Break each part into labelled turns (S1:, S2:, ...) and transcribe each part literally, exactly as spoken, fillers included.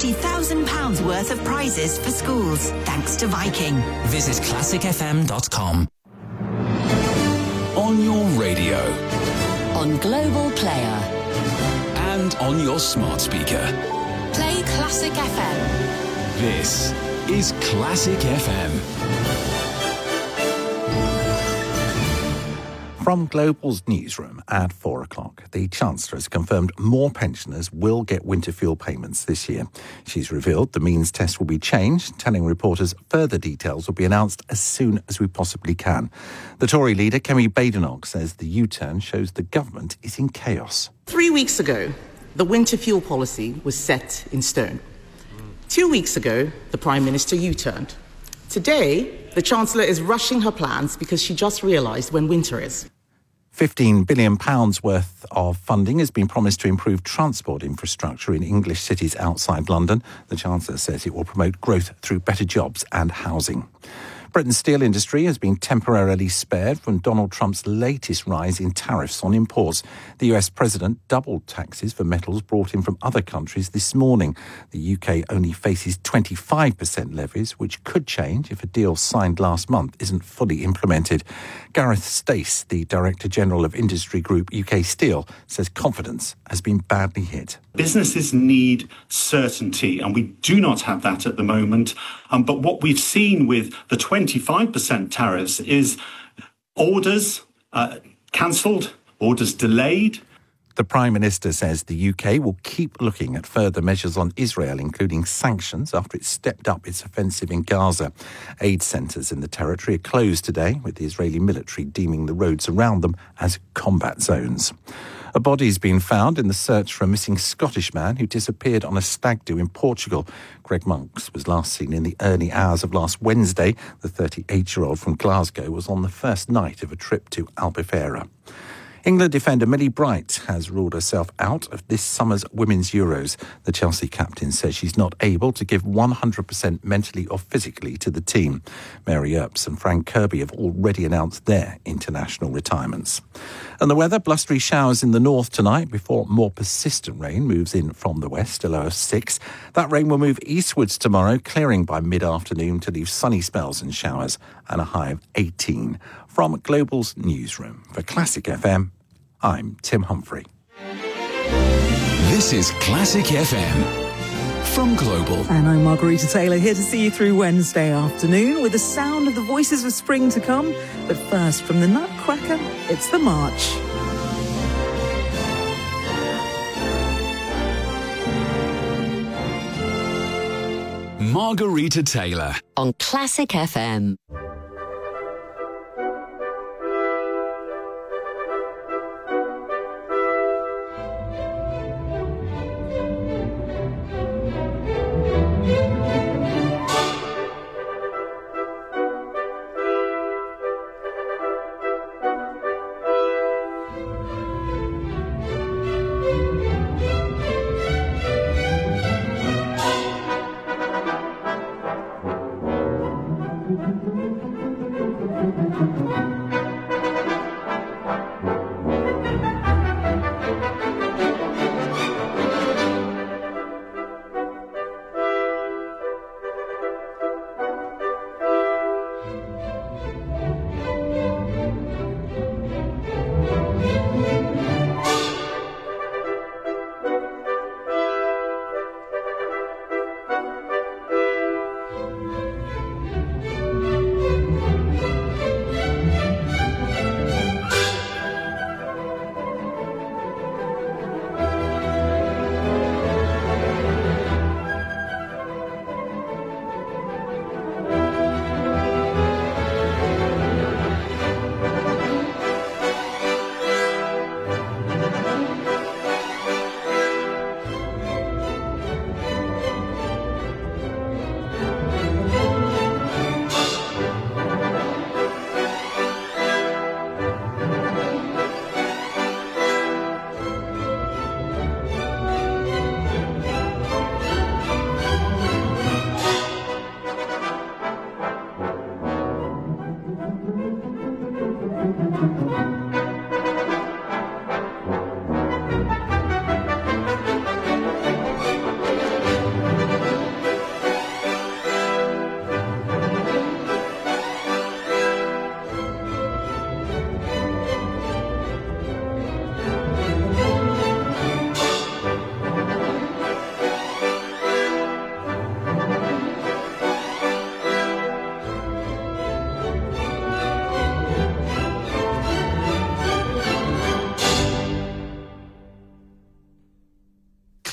S1: twenty thousand pounds worth of prizes for schools, thanks to Viking.
S2: Visit classic f m dot com. On your radio.
S3: On Global Player.
S2: And on your smart speaker.
S3: Play Classic F M.
S2: This is Classic F M.
S4: From Global's newsroom at four o'clock, the Chancellor has confirmed more pensioners will get winter fuel payments this year. She's revealed the means test will be changed, telling reporters further details will be announced as soon as we possibly can. The Tory leader, Kemi Badenoch, says the U-turn shows the government is in chaos.
S5: Three weeks ago, the winter fuel policy was set in stone. Two weeks ago, the Prime Minister U-turned. Today, the Chancellor is rushing her plans because she just realised when winter is.
S4: fifteen billion pounds worth of funding has been promised to improve transport infrastructure in English cities outside London. The Chancellor says it will promote growth through better jobs and housing. Britain's steel industry has been temporarily spared from Donald Trump's latest rise in tariffs on imports. The U S President doubled taxes for metals brought in from other countries this morning. The U K only faces twenty-five percent levies, which could change if a deal signed last month isn't fully implemented. Gareth Stace, the Director General of industry group U K Steel, says confidence has been badly hit.
S6: Businesses need certainty, and we do not have that at the moment. Um, but what we've seen with the twenty-five percent tariffs is orders uh, cancelled, orders delayed.
S4: The Prime Minister says the U K will keep looking at further measures on Israel, including sanctions, after it stepped up its offensive in Gaza. Aid centres in the territory are closed today, with the Israeli military deeming the roads around them as combat zones. A body has been found in the search for a missing Scottish man who disappeared on a stag do in Portugal. Greg Monks was last seen in the early hours of last Wednesday. The thirty-eight-year-old from Glasgow was on the first night of a trip to Albufeira. England defender Millie Bright has ruled herself out of this summer's Women's Euros. The Chelsea captain says she's not able to give one hundred percent mentally or physically to the team. Mary Earps and Frank Kirby have already announced their international retirements. And the weather, blustery showers in the north tonight before more persistent rain moves in from the west, a low of six. That rain will move eastwards tomorrow, clearing by mid-afternoon to leave sunny spells and showers and a high of eighteen. From Global's newsroom for Classic F M, I'm Tim Humphrey.
S2: This is Classic F M from Global.
S7: And I'm Margarita Taylor, here to see you through Wednesday afternoon with the sound of the voices of spring to come. But first, from the Nutcracker, it's the March.
S2: Margarita Taylor
S3: on Classic F M.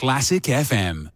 S2: Classic F M.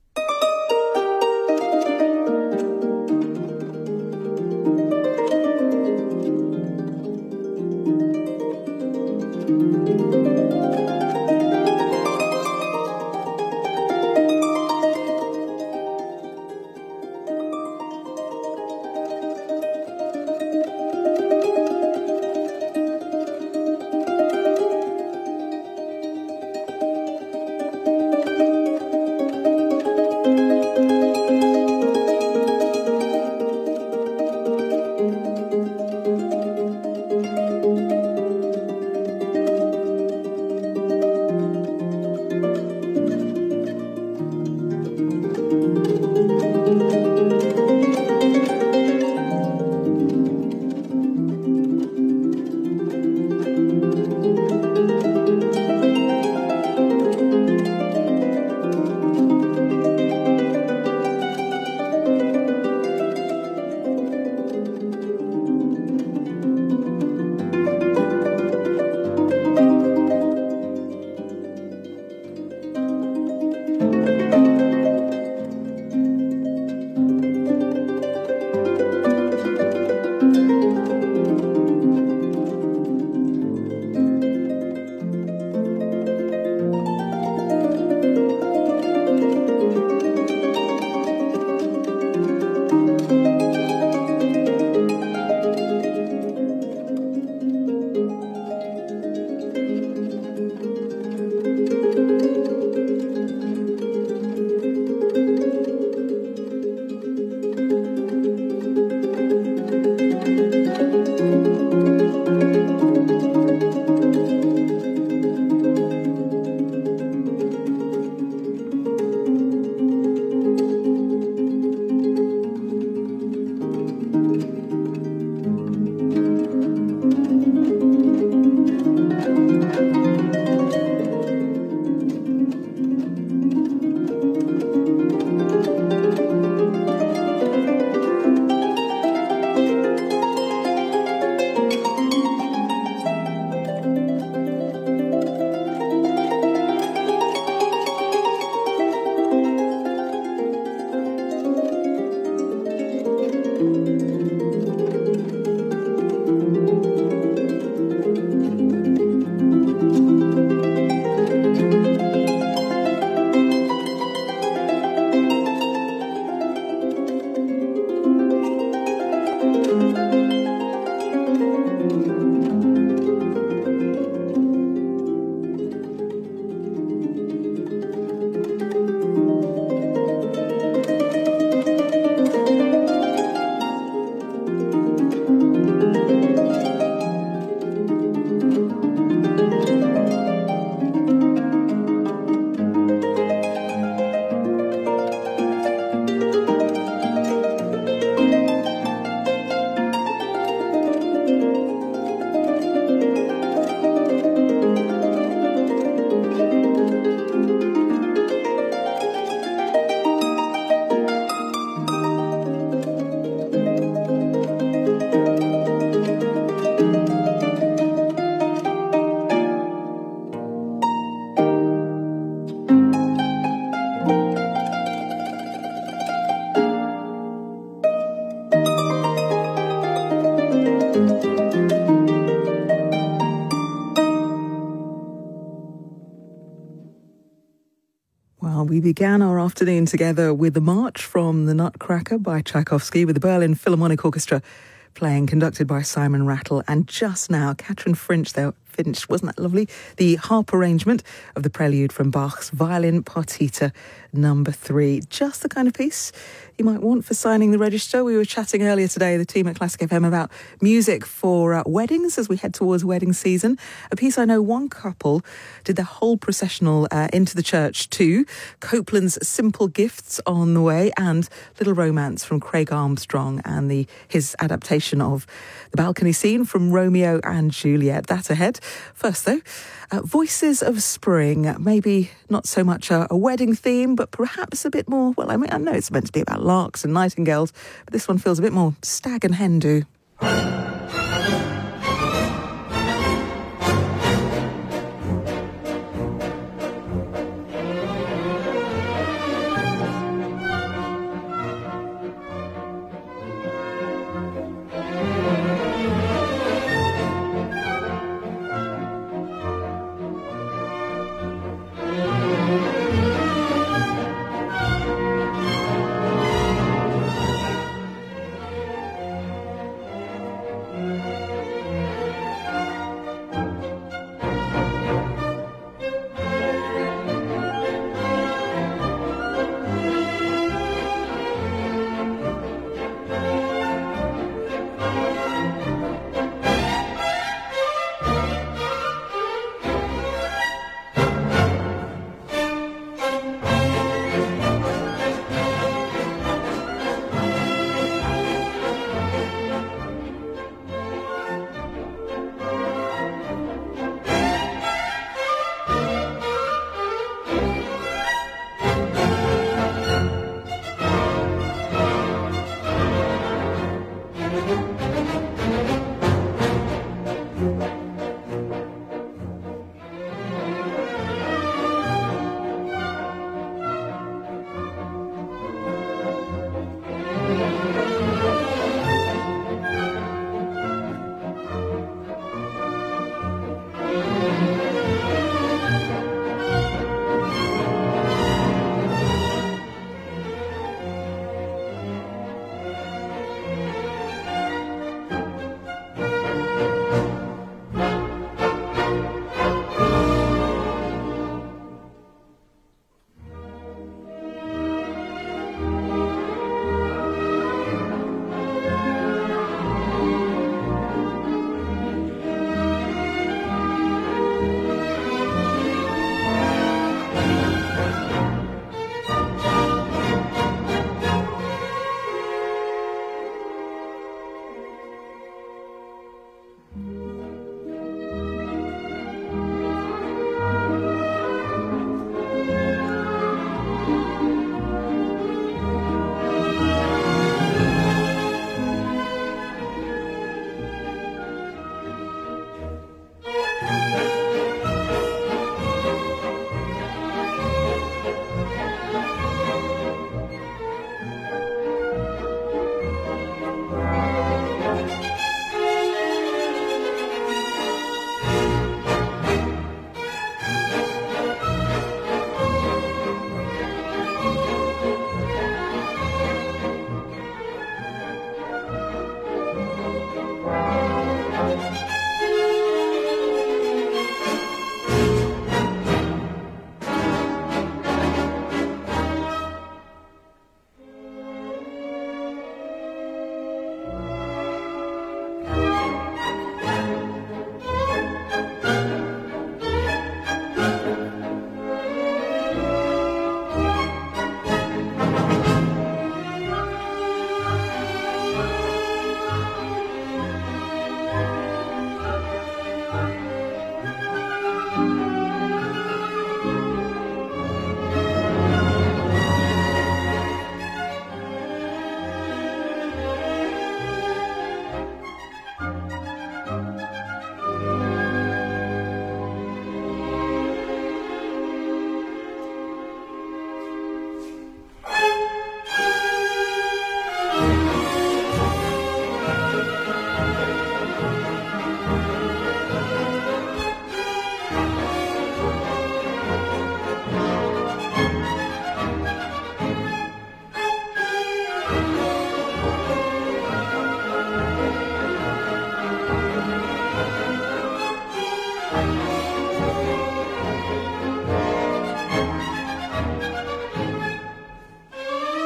S7: We began our afternoon together with the March from the Nutcracker by Tchaikovsky, with the Berlin Philharmonic Orchestra playing, conducted by Simon Rattle. And just now, Katrin Finch there, Finch, wasn't that lovely? The harp arrangement of the prelude from Bach's Violin Partita number three. Just the kind of piece you might want for signing the register. We were chatting earlier today, the team at Classic F M, about music for uh, weddings as we head towards wedding season. A piece I know one couple did their whole processional uh, into the church to. Copeland's Simple Gifts on the way, and Little Romance from Craig Armstrong and the his adaptation of the balcony scene from Romeo and Juliet. That ahead. First though, uh, Voices of Spring. Maybe not so much a, a wedding theme, but perhaps a bit more, well, I mean, I know it's meant to be about larks and nightingales, but this one feels a bit more stag and hen do.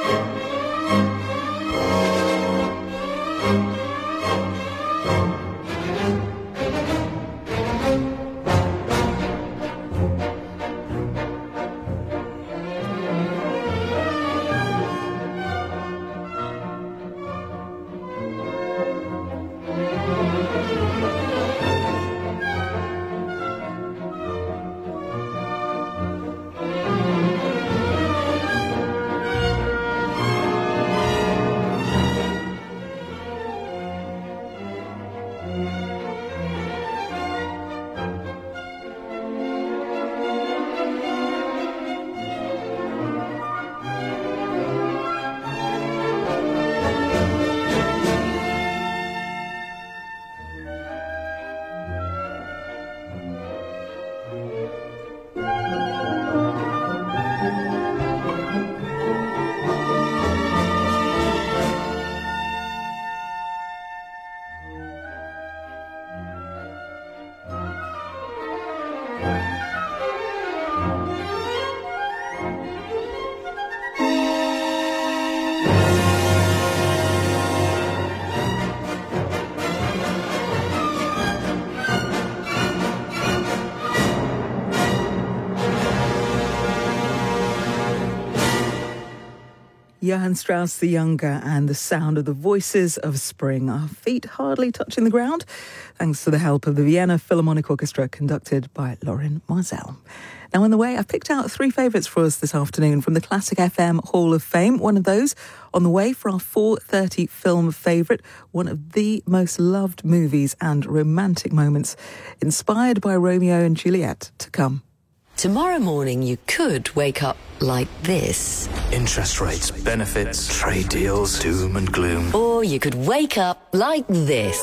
S7: Johann Strauss the Younger and the sound of the voices of spring. Our feet hardly touching the ground, thanks to the help of the Vienna Philharmonic Orchestra, conducted by Lorin Maazel. Now, on the way, I've picked out three favourites for us this afternoon from the Classic F M Hall of Fame. One of those on the way for our four thirty film favourite, one of the most loved movies and romantic moments, inspired by Romeo and Juliet, to come.
S3: Tomorrow morning you could wake up like this.
S8: Interest rates, benefits, trade deals, doom and gloom.
S3: Or you could wake up like this.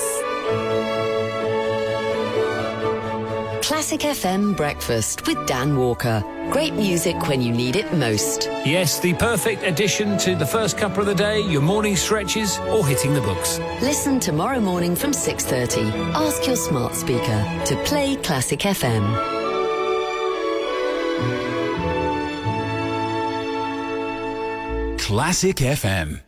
S3: Classic F M Breakfast with Dan Walker. Great music when you need it most.
S9: Yes, the perfect addition to the first cuppa of the day, your morning stretches or hitting the books.
S3: Listen tomorrow morning from six thirty. Ask your smart speaker to play Classic F M.
S2: Classic F M.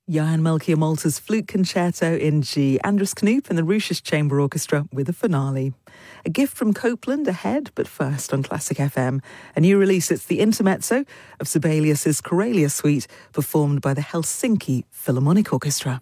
S7: Johann Melchior Malta's Flute Concerto in G. Andras Knoop and the Russisch Chamber Orchestra with a finale. A gift from Copeland ahead, but first on Classic F M. A new release, it's the intermezzo of Sibelius's Corelia Suite, performed by the Helsinki Philharmonic Orchestra.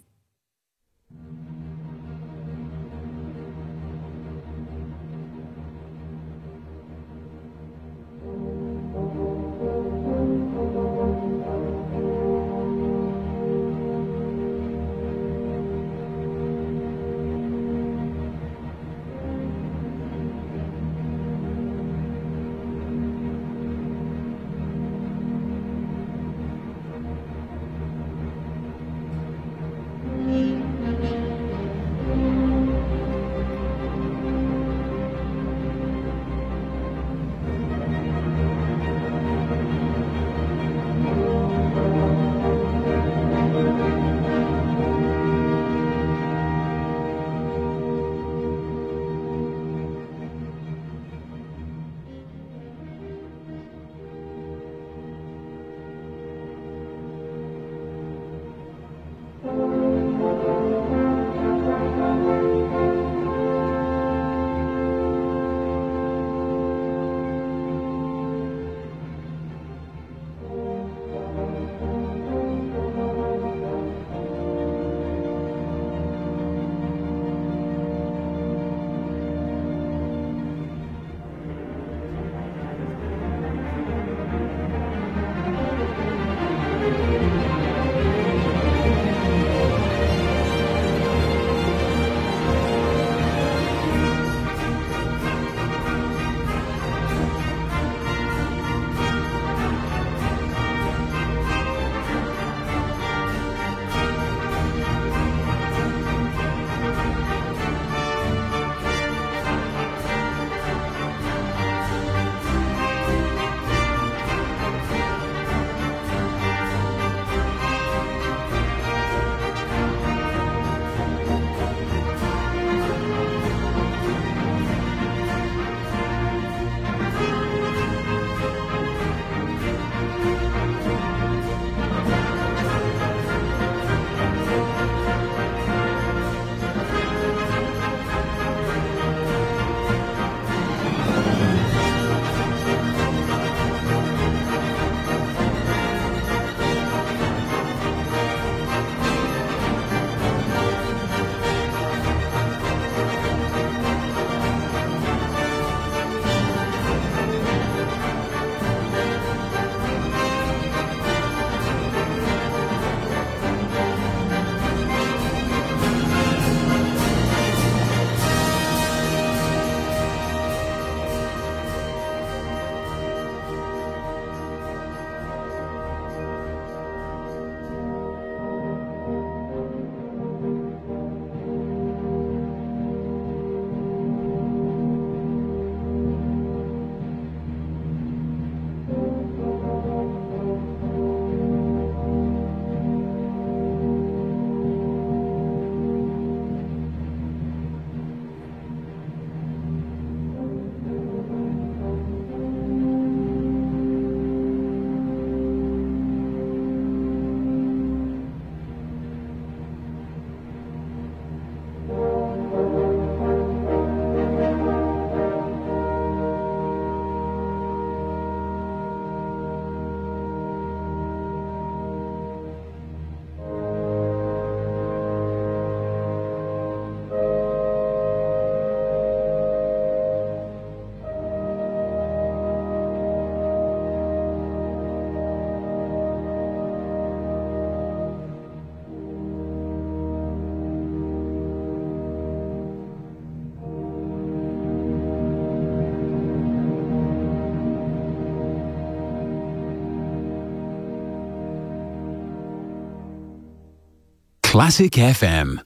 S2: Classic F M.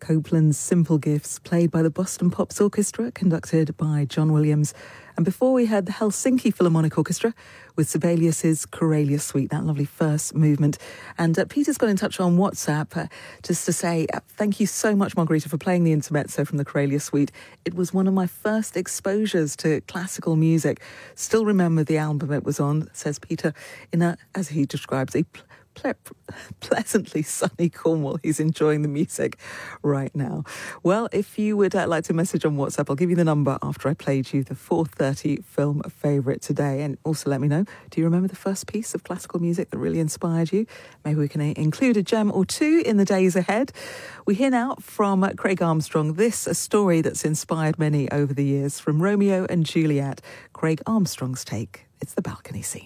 S7: Copeland's Simple Gifts, played by the Boston Pops Orchestra, conducted by John Williams. And before we heard the Helsinki Philharmonic Orchestra with Sibelius's Coralia Suite, that lovely first movement. And uh, Peter's got in touch on WhatsApp uh, just to say uh, thank you so much, Margarita, for playing the intermezzo from the Coralia Suite. It was one of my first exposures to classical music. Still remember the album it was on, says Peter, in a, as he describes, a pl- Ple- pleasantly sunny Cornwall. He's enjoying the music right now. Well, if you would uh, like to message on WhatsApp, I'll give you the number after I played you the four thirty film favourite today. And also let me know, do you remember the first piece of classical music that really inspired you? Maybe we can uh, include a gem or two in the days ahead. We hear now from uh, Craig Armstrong, this a story that's inspired many over the years, from Romeo and Juliet. Craig Armstrong's take. It's the balcony scene.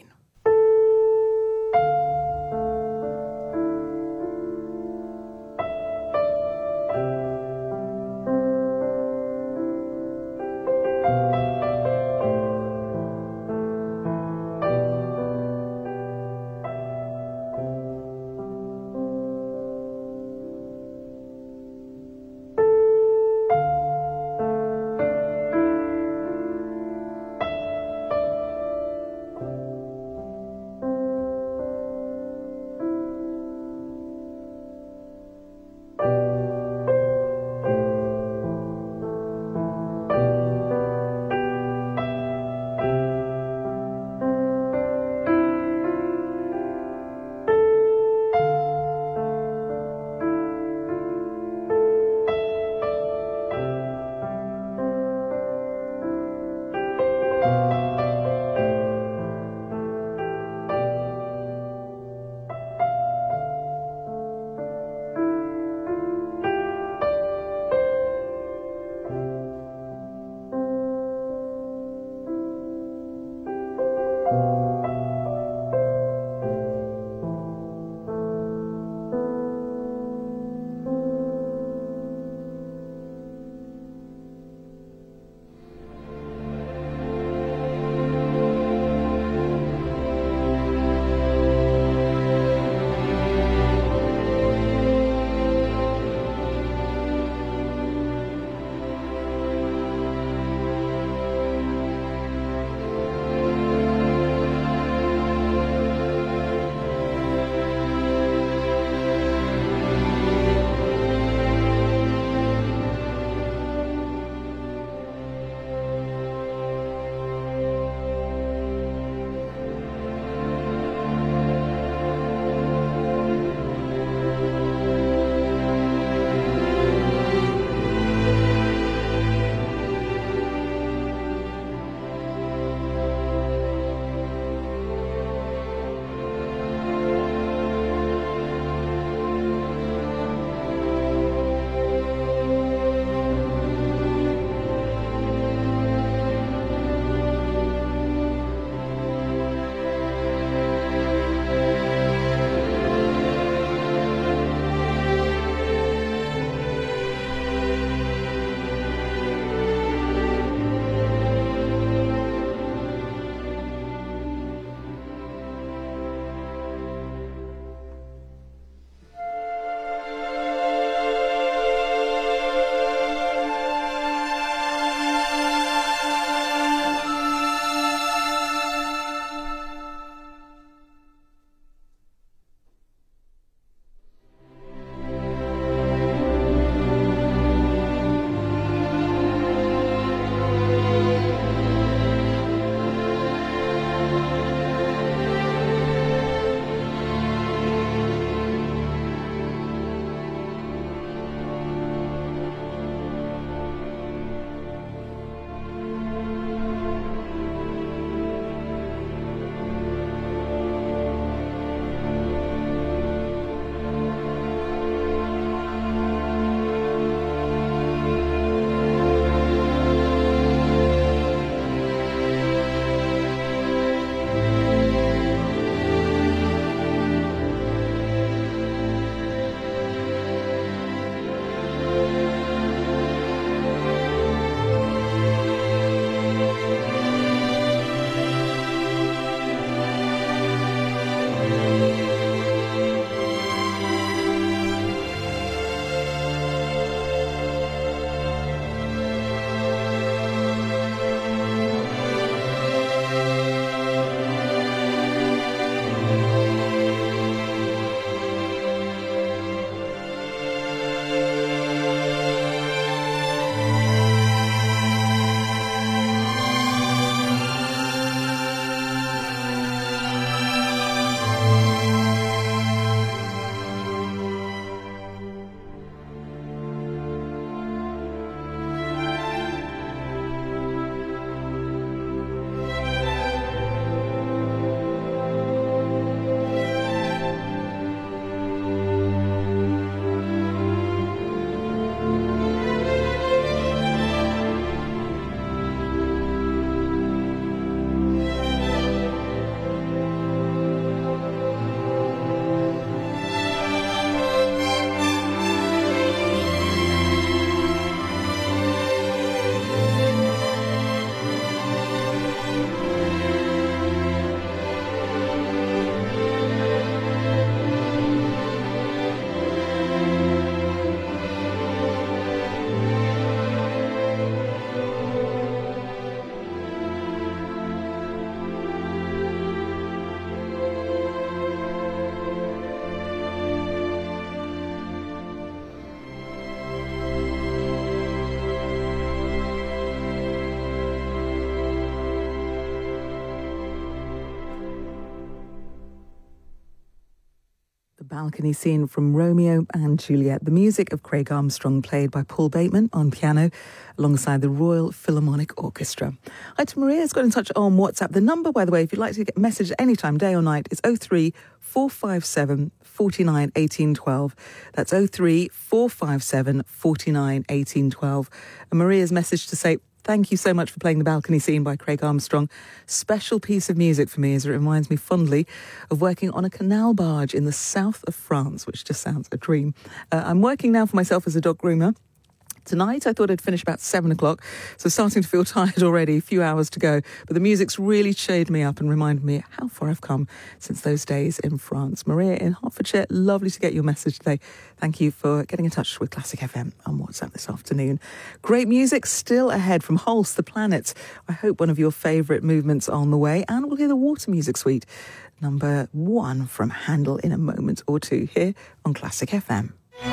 S7: balcony scene from Romeo and Juliet. The music of Craig Armstrong, played by Paul Bateman on piano alongside the Royal Philharmonic Orchestra. Hi to Maria's got in touch on WhatsApp. The number, by the way, if you'd like to get a message anytime, day or night, is oh three four five seven four nine one eight one two. That's oh three four five seven four nine one eight one two. And Maria's message to say, thank you so much for playing The Balcony Scene by Craig Armstrong. Special piece of music for me, as it reminds me fondly of working on a canal barge in the south of France, which just sounds a dream. Uh, I'm working now for myself as a dog groomer. Tonight, I thought I'd finish about seven o'clock, so starting to feel tired already, a few hours to go. But the music's really cheered me up and reminded me how far I've come since those days in France. Maria in Hertfordshire, lovely to get your message today. Thank you for getting in touch with Classic F M on WhatsApp this afternoon. Great music still ahead from Holst, The Planet. I hope one of your favourite movements on the way. And we'll hear the Water Music Suite, number one from Handel in a moment or two here on Classic F M.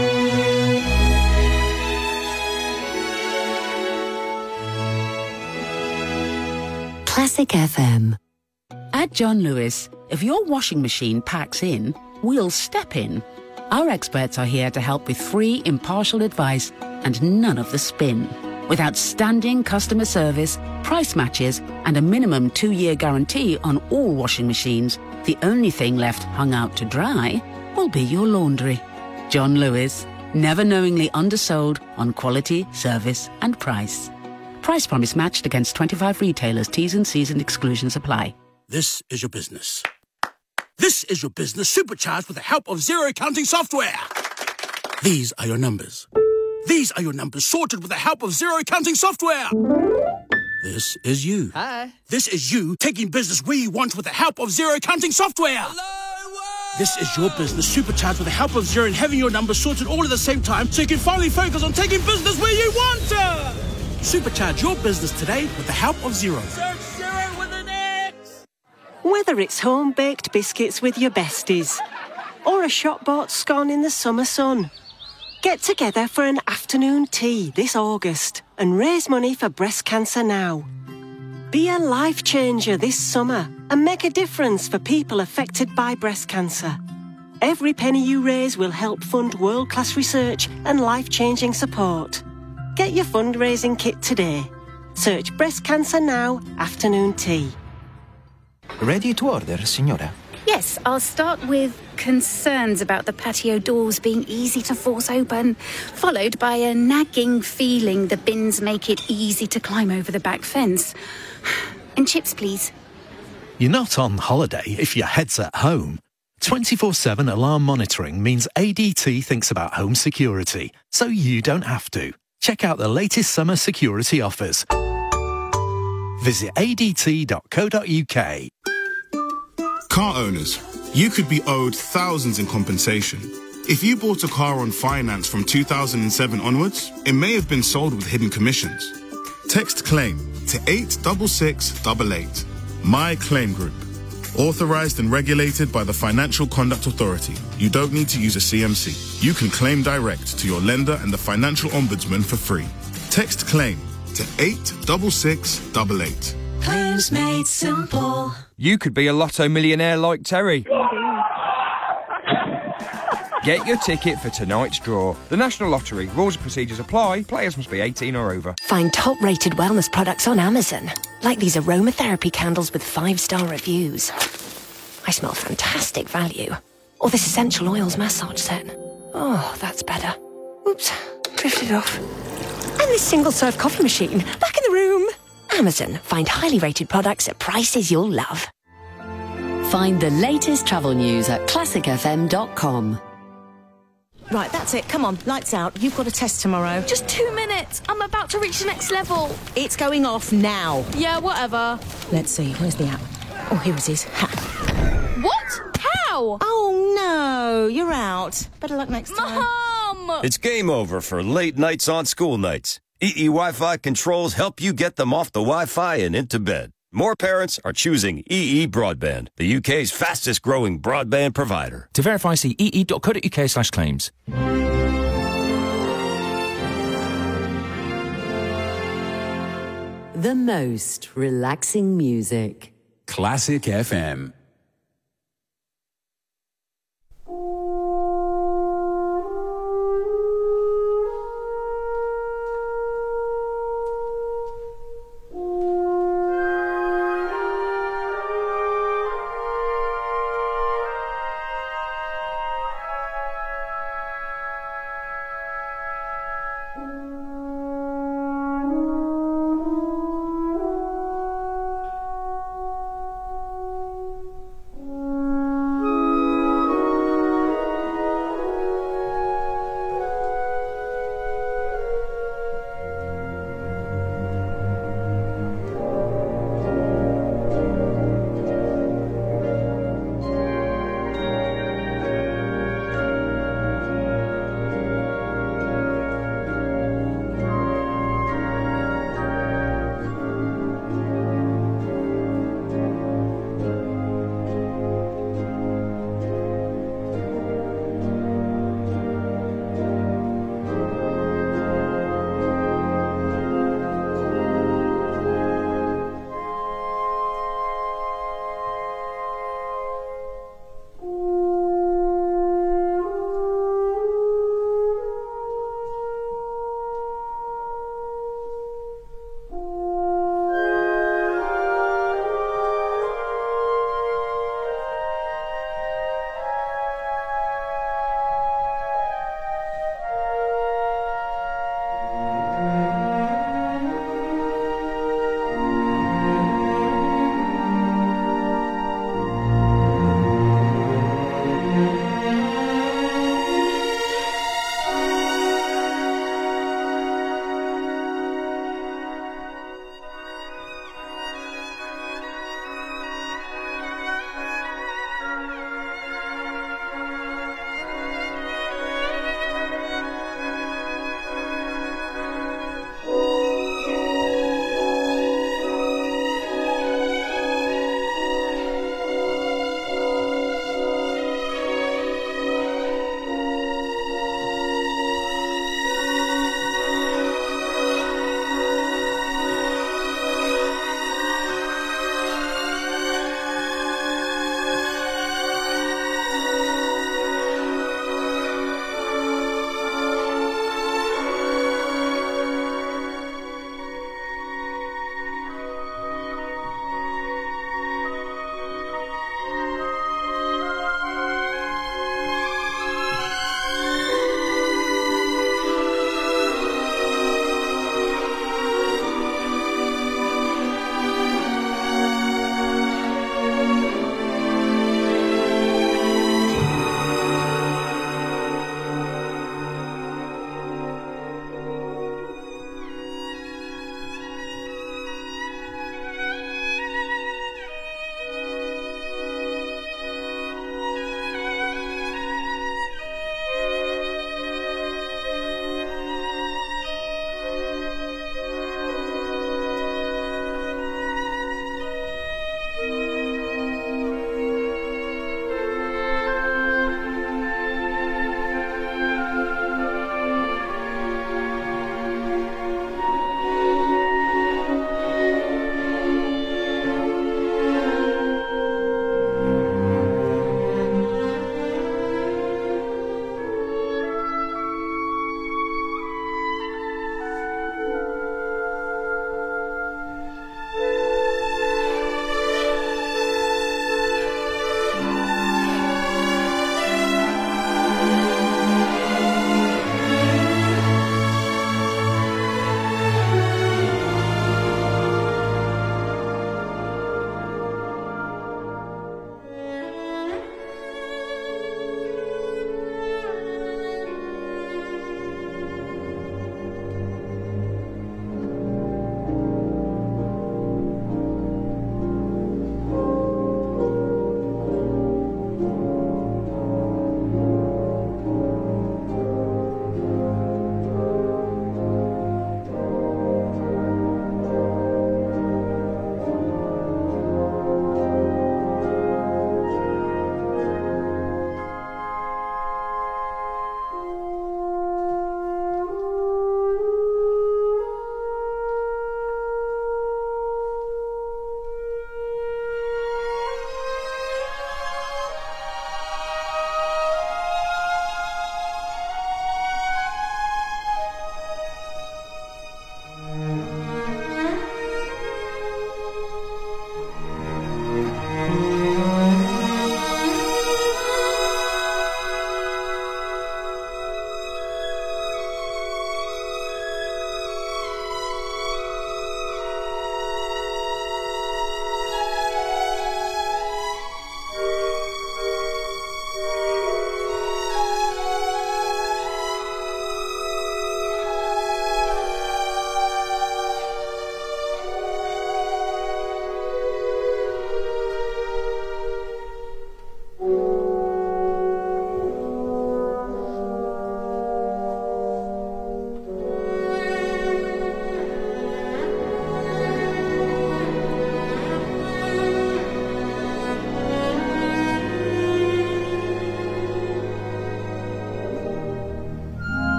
S3: Classic F M.
S10: At John Lewis, if your washing machine packs in, we'll step in. Our experts are here to help with free, impartial advice and none of the spin. With outstanding customer service, price matches, and a minimum two-year guarantee on all washing machines, the only thing left hung out to dry will be your laundry. John Lewis, never knowingly undersold on quality, service, and price. Price promise matched against twenty-five retailers. T's and C's and exclusions apply.
S11: This is your business. This is your business supercharged with the help of zero accounting software. These are your numbers. These are your numbers sorted with the help of zero accounting software. This is you.
S12: Hi.
S11: This is you taking business where you want with the help of zero accounting software.
S12: Hello,
S11: this is your business supercharged with the help of zero and having your numbers sorted all at the same time so you can finally focus on taking business where you want to. Supercharge your business today with the help of Zero.
S12: Search Zero with an X.
S13: Whether it's home-baked biscuits with your besties or a shop-bought scone in the summer sun, get together for an afternoon tea this August and raise money for breast cancer now. Be a life changer this summer and make a difference for people affected by breast cancer. Every penny you raise will help fund world-class research and life-changing support. Get your fundraising kit today. Search Breast Cancer Now Afternoon Tea.
S14: Ready to order, signora?
S15: Yes, I'll start with concerns about the patio doors being easy to force open, followed by a nagging feeling the bins make it easy to climb over the back fence. And chips, please.
S16: You're not on holiday if your head's at home. twenty-four seven alarm monitoring means A D T thinks about home security, so you don't have to. Check out the latest summer security offers. Visit A D T dot co dot U K.
S17: Car owners, you could be owed thousands in compensation. If you bought a car on finance from two thousand seven onwards, it may have been sold with hidden commissions. Text CLAIM to eight six six eight eight. My Claim Group. Authorized and regulated by the Financial Conduct Authority. You don't need to use a C M C. You can claim direct to your lender and the Financial Ombudsman for free. Text CLAIM to eight six six eight eight.
S18: Claims made simple.
S19: You could be a lotto millionaire like Terry. Get your ticket for tonight's draw. The National Lottery. Rules and procedures apply. Players must be eighteen or over.
S20: Find top-rated wellness products on Amazon, like these aromatherapy candles with five-star reviews. I smell fantastic value. Or this essential oils massage set. Oh, that's better. Oops, drifted off. And this single-serve coffee machine, back in the room. Amazon. Find highly rated products at prices you'll love.
S3: Find the latest travel news at classic f m dot com.
S21: Right, that's it. Come on, lights out. You've got a test tomorrow.
S22: Just two minutes. I'm about to reach the next level.
S21: It's going off now.
S22: Yeah, whatever.
S21: Let's see. Where's the app? Oh, here it is. Ha.
S22: What? How?
S21: Oh, no. You're out. Better luck next time.
S22: Mom!
S23: It's game over for late nights on school nights. E E Wi-Fi controls help you get them off the Wi-Fi and into bed. More parents are choosing E E Broadband, the U K's fastest growing broadband provider.
S24: To verify, see ee dot co dot U K slash claims.
S3: The most relaxing music.
S2: Classic F M.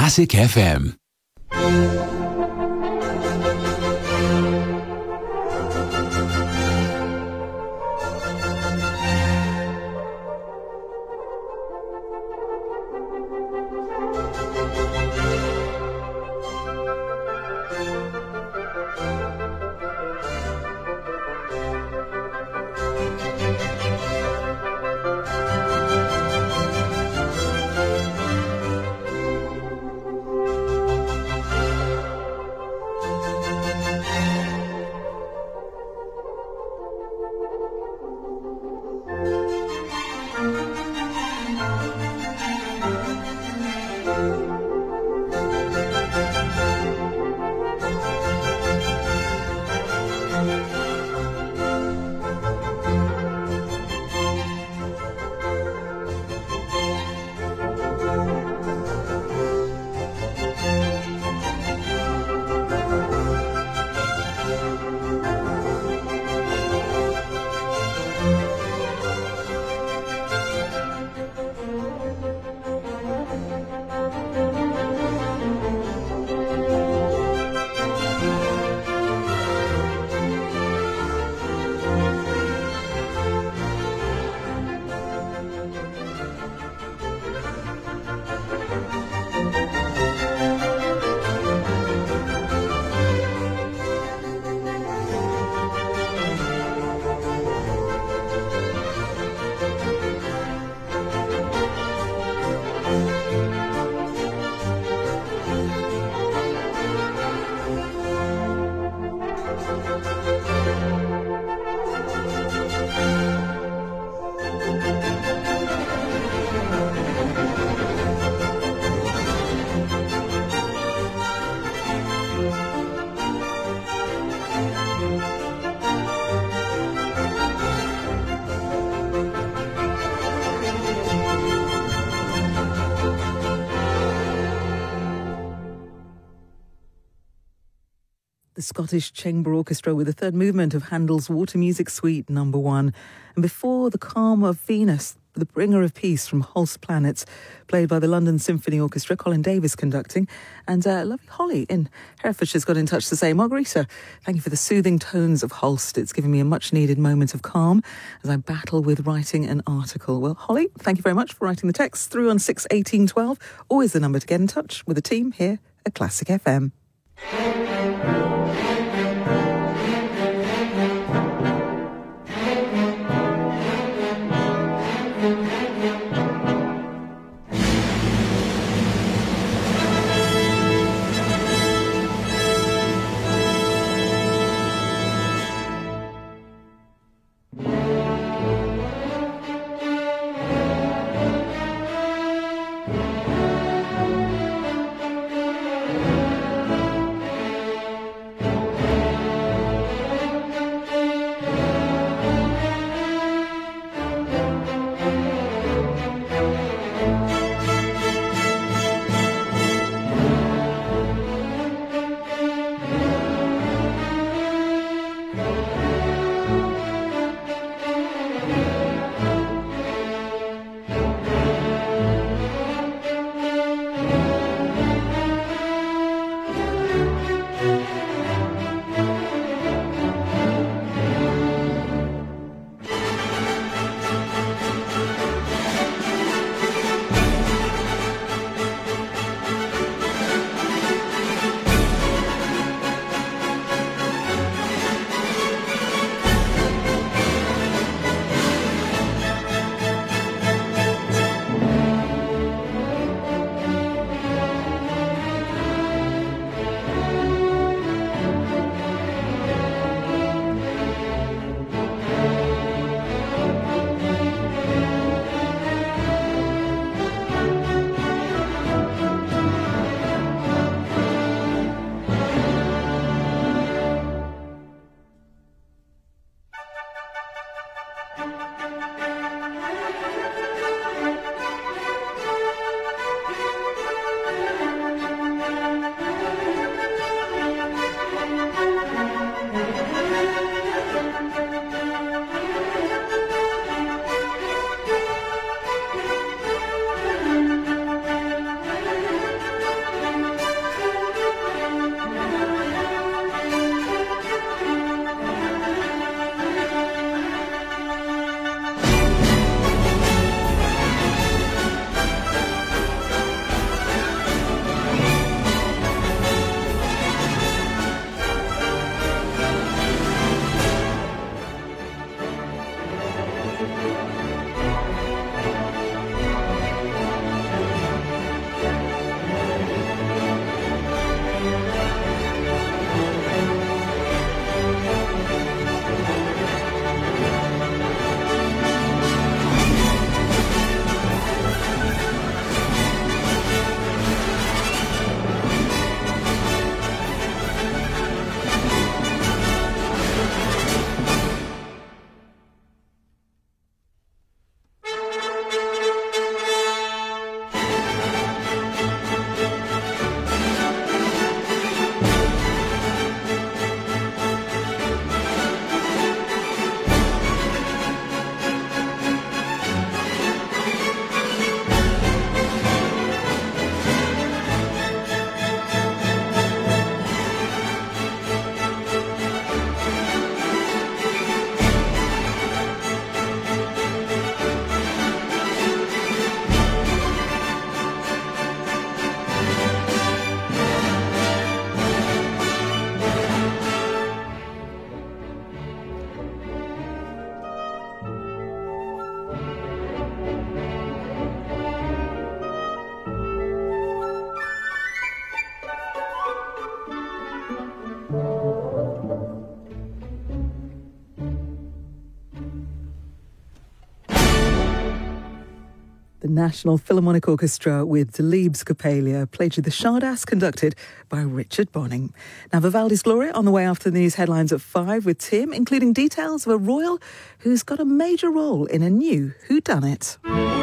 S2: Classic F M.
S7: The Scottish Chamber Orchestra with the third movement of Handel's Water Music Suite number one. And before the Calm of Venus, the Bringer of Peace from Holst Planets, played by the London Symphony Orchestra, Colin Davis conducting. And uh, lovely Holly in Herefordshire's got in touch to say, Margarita, thank you for the soothing tones of Holst. It's given me a much-needed moment of calm as I battle with writing an article. Well, Holly, thank you very much for writing the text through on six eighteen twelve. Always the number to get in touch with the team here at Classic F M. National Philharmonic Orchestra with Delibes Coppelia played you the Czardas conducted by Richard Bonning. Now Vivaldi's Gloria on the way after the news headlines at five with Tim, including details of a royal who's got a major role in a new whodunit.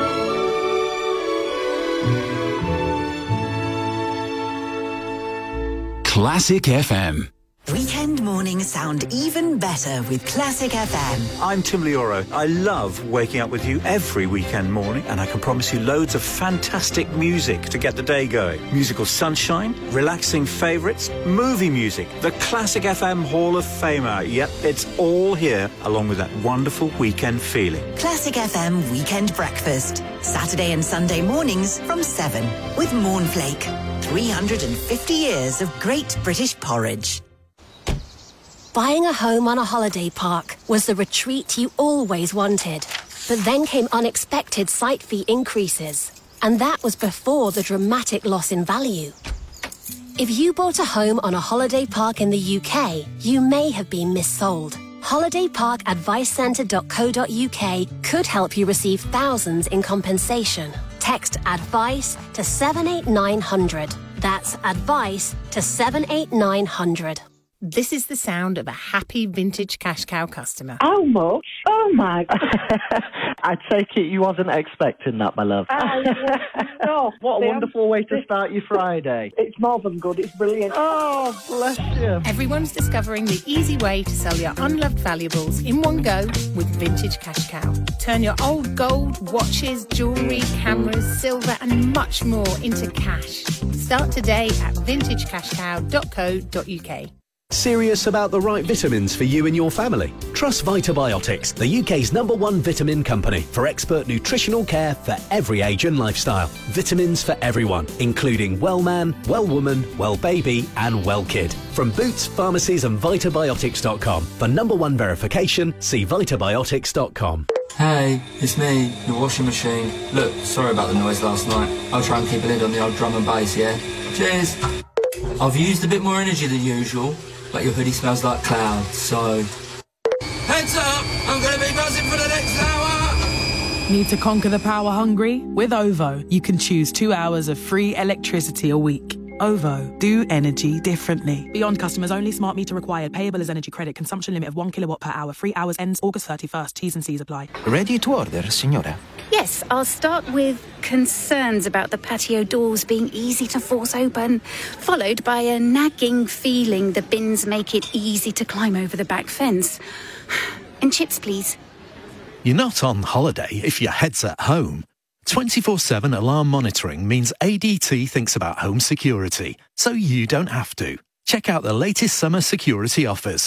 S2: Classic F M.
S1: Weekend mornings sound even better with Classic F M.
S4: I'm Tim Lioro. I love waking up with you every weekend morning, and I can promise you loads of fantastic music to get the day going. Musical sunshine, relaxing favourites, movie music, the Classic F M Hall of Famer. Yep, it's all here, along with that wonderful weekend feeling.
S1: Classic F M Weekend Breakfast. Saturday and Sunday mornings from seven with Mornflake. three hundred fifty years of great British porridge.
S20: Buying a home on a holiday park was the retreat you always wanted. But then came unexpected site fee increases. And that was before the dramatic loss in value. If you bought a home on a holiday park in the U K, you may have been missold. holiday park advice centre dot co dot uk could help you receive thousands in compensation. Text ADVICE to seven eight nine hundred. That's ADVICE to seven eight nine hundred.
S5: This is the sound of a happy vintage cash cow customer.
S6: How much? Oh, my God.
S25: I take it you wasn't expecting that, my love.
S6: Uh, no.
S25: What a wonderful way to start your Friday.
S6: It's more than good. It's brilliant.
S25: Oh, bless you.
S5: Everyone's discovering the easy way to sell your unloved valuables in one go with Vintage Cash Cow. Turn your old gold, watches, jewellery, cameras, silver and much more into cash. Start today at vintage cash cow dot co dot uk.
S26: Serious about the right vitamins for you and your family? Trust Vitabiotics, the U K's number one vitamin company for expert nutritional care for every age and lifestyle. Vitamins for everyone, including well man, well woman, well baby and well kid. From Boots, pharmacies and vitabiotics dot com. For number one verification, see vitabiotics dot com.
S27: Hey, it's me, your washing machine. Look, sorry about the noise last night. I'll try and keep a lid on the old drum and bass, yeah? Cheers! I've used a bit more energy than usual, but your hoodie smells like clouds, so... Heads up! I'm going to be buzzing for the next hour!
S28: Need to conquer the power hungry? With OVO, you can choose two hours of free electricity a week. OVO, do energy differently. Beyond customers only, smart meter required, payable as energy credit, consumption limit of one kilowatt per hour, free hours ends August thirty-first, T's and C's apply.
S14: Ready to order, signora?
S15: Yes, I'll start with concerns about the patio doors being easy to force open, followed by a nagging feeling the bins make it easy to climb over the back fence. And chips, please.
S16: You're not on holiday if your head's at home. twenty-four seven alarm monitoring means A D T thinks about home security, so you don't have to. Check out the latest summer security offers.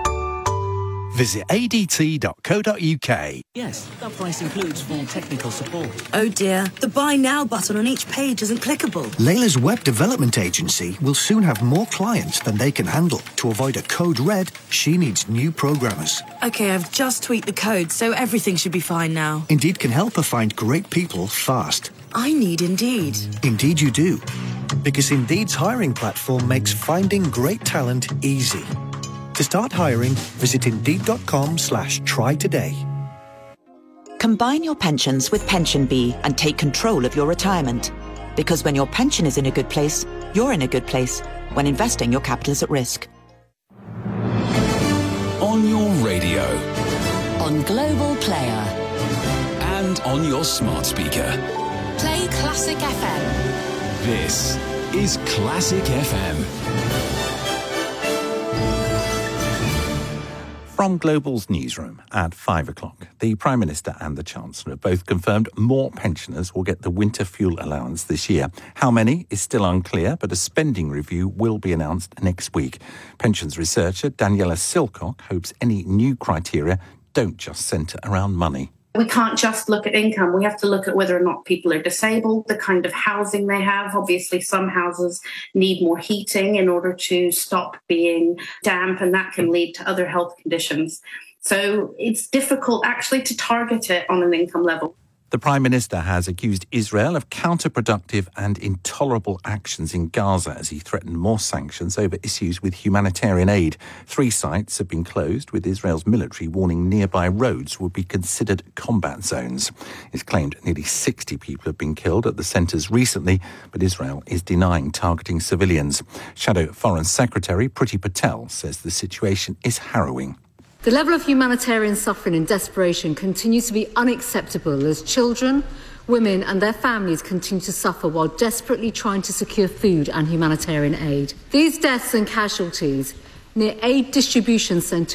S16: Visit A D T dot co dot uk.
S29: Yes, that price includes full technical support.
S30: Oh dear, the Buy Now button on each page isn't clickable.
S31: Layla's web development agency will soon have more clients than they can handle. To avoid a code red, she needs new programmers.
S30: Okay, I've just tweaked the code, so everything should be fine now.
S31: Indeed can help her find great people fast.
S30: I need Indeed.
S31: Indeed you do. Because Indeed's hiring platform makes finding great talent easy. To start hiring, visit Indeed.com slash try today.
S32: Combine your pensions with PensionBee and take control of your retirement. Because when your pension is in a good place, you're in a good place. When investing, your capital is at risk.
S2: On your radio.
S3: On Global Player.
S2: And on your smart speaker.
S3: Play Classic F M.
S2: This is Classic F M.
S33: From Global's newsroom at five o'clock, the Prime Minister and the Chancellor both confirmed more pensioners will get the winter fuel allowance this year. How many is still unclear, but a spending review will be announced next week. Pensions researcher Daniela Silcock hopes any new criteria don't just centre around money.
S34: We can't just look at income. We have to look at whether or not people are disabled, the kind of housing they have. Obviously, some houses need more heating in order to stop being damp, and that can lead to other health conditions. So it's difficult actually to target it on an income level.
S33: The Prime Minister has accused Israel of counterproductive and intolerable actions in Gaza as he threatened more sanctions over issues with humanitarian aid. Three sites have been closed, with Israel's military warning nearby roads would be considered combat zones. It's claimed nearly sixty people have been killed at the centres recently, but Israel is denying targeting civilians. Shadow Foreign Secretary Priti Patel says the situation is harrowing.
S7: The level of humanitarian suffering and desperation continues to be unacceptable as children, women and their families continue to suffer while desperately trying to secure food and humanitarian aid. These deaths and casualties near aid distribution centres